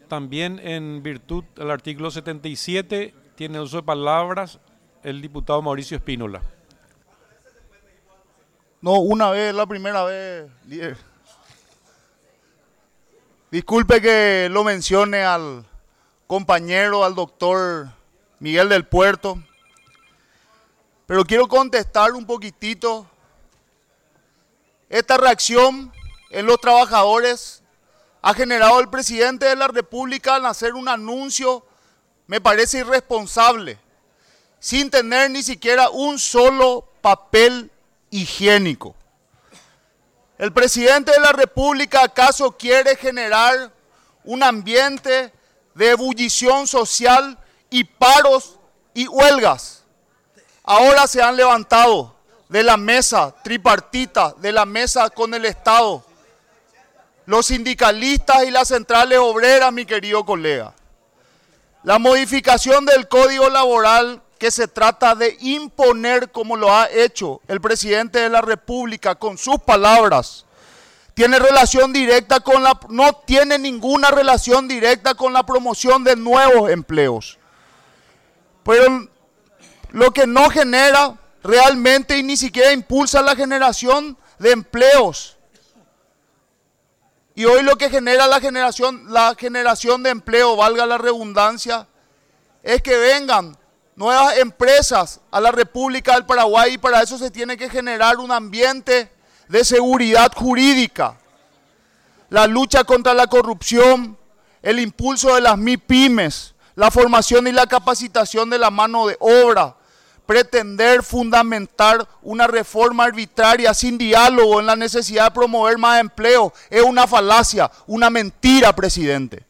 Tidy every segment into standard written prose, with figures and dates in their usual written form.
También en virtud del artículo 77 tiene uso de palabras el diputado Mauricio Espínola. No, una vez, la primera vez, líder. Disculpe que lo mencione al compañero, al doctor Miguel del Puerto, pero quiero contestar un poquitito. Esta reacción en los trabajadores ha generado el presidente de la República al hacer un anuncio, me parece irresponsable, sin tener ni siquiera un solo papel higiénico. ¿El presidente de la República acaso quiere generar un ambiente de ebullición social y paros y huelgas? Ahora se han levantado de la mesa tripartita, de la mesa con el Estado, los sindicalistas y las centrales obreras, mi querido colega. La modificación del Código Laboral que se trata de imponer, como lo ha hecho el presidente de la República con sus palabras, tiene relación directa con no tiene ninguna relación directa con la promoción de nuevos empleos. Pero lo que no genera realmente y ni siquiera impulsa la generación de empleos. Y hoy lo que genera la generación de empleo, valga la redundancia, es que vengan nuevas empresas a la República del Paraguay, y para eso se tiene que generar un ambiente de seguridad jurídica. La lucha contra la corrupción, el impulso de las MIPYMES, la formación y la capacitación de la mano de obra, pretender fundamentar una reforma arbitraria sin diálogo en la necesidad de promover más empleo es una falacia, una mentira, presidente.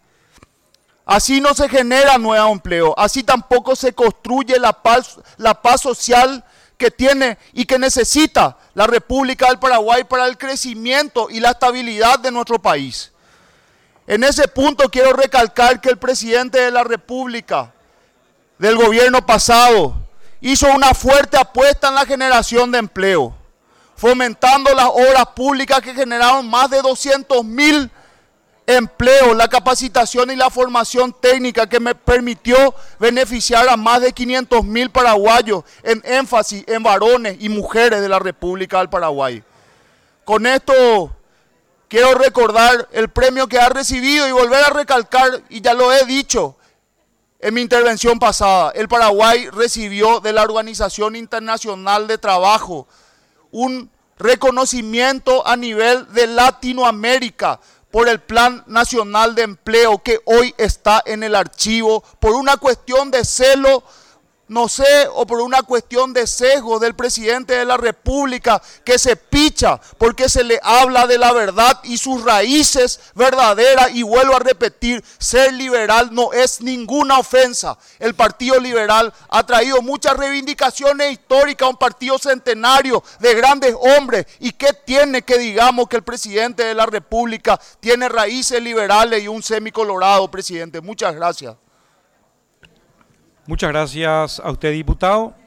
Así no se genera nuevo empleo, así tampoco se construye la paz social que tiene y que necesita la República del Paraguay para el crecimiento y la estabilidad de nuestro país. En ese punto quiero recalcar que el presidente de la República del gobierno pasado hizo una fuerte apuesta en la generación de empleo, fomentando las obras públicas que generaron más de 200.000 empleos, la capacitación y la formación técnica que me permitió beneficiar a más de 500.000 paraguayos, en énfasis en varones y mujeres de la República del Paraguay. Con esto quiero recordar el premio que ha recibido y volver a recalcar, y ya lo he dicho en mi intervención pasada, el Paraguay recibió de la Organización Internacional de Trabajo un reconocimiento a nivel de Latinoamérica por el Plan Nacional de Empleo que hoy está en el archivo por una cuestión de celo, no sé, o por una cuestión de sesgo del presidente de la República que se picha porque se le habla de la verdad y sus raíces verdaderas. Y vuelvo a repetir, ser liberal no es ninguna ofensa. El Partido Liberal ha traído muchas reivindicaciones históricas a un partido centenario de grandes hombres. ¿Y qué tiene que digamos que el presidente de la República tiene raíces liberales y un semicolorado, presidente? Muchas gracias. Muchas gracias a usted, diputado.